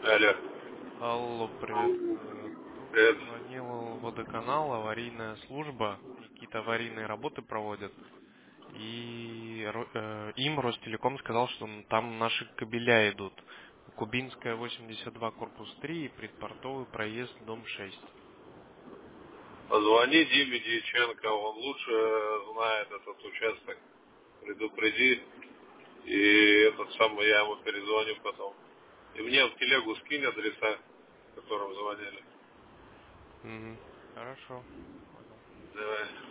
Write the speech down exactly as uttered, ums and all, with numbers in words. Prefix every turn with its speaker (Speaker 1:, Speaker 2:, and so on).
Speaker 1: Алло.
Speaker 2: Алло, привет. Э, Тут
Speaker 1: Привет.
Speaker 2: звонил водоканал, аварийная служба. Какие-то аварийные работы проводят. И ро- э, им Ростелеком сказал, что н- там наши кабеля идут. Кубинская восемьдесят два, корпус три и предпортовый проезд, дом шесть.
Speaker 1: Позвони Диме Дьяченко, он лучше знает этот участок. Предупреди. И этот самый, я ему перезвоню потом. И мне в телегу скинь адреса, которым звонили.
Speaker 2: Мгм. Хорошо, понял.
Speaker 1: Давай.